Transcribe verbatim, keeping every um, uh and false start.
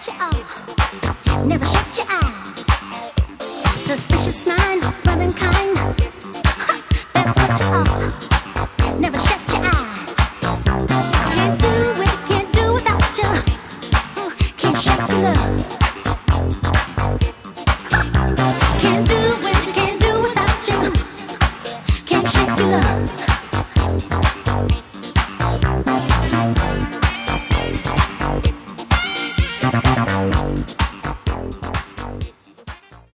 you are. Never shut your eyes. Suspicious mind, running kind. That's what you are. Never shut your eyes. Can't do it, can't do without you. Can't shake your love. Can't do it, can't do without you. Can't shake your love.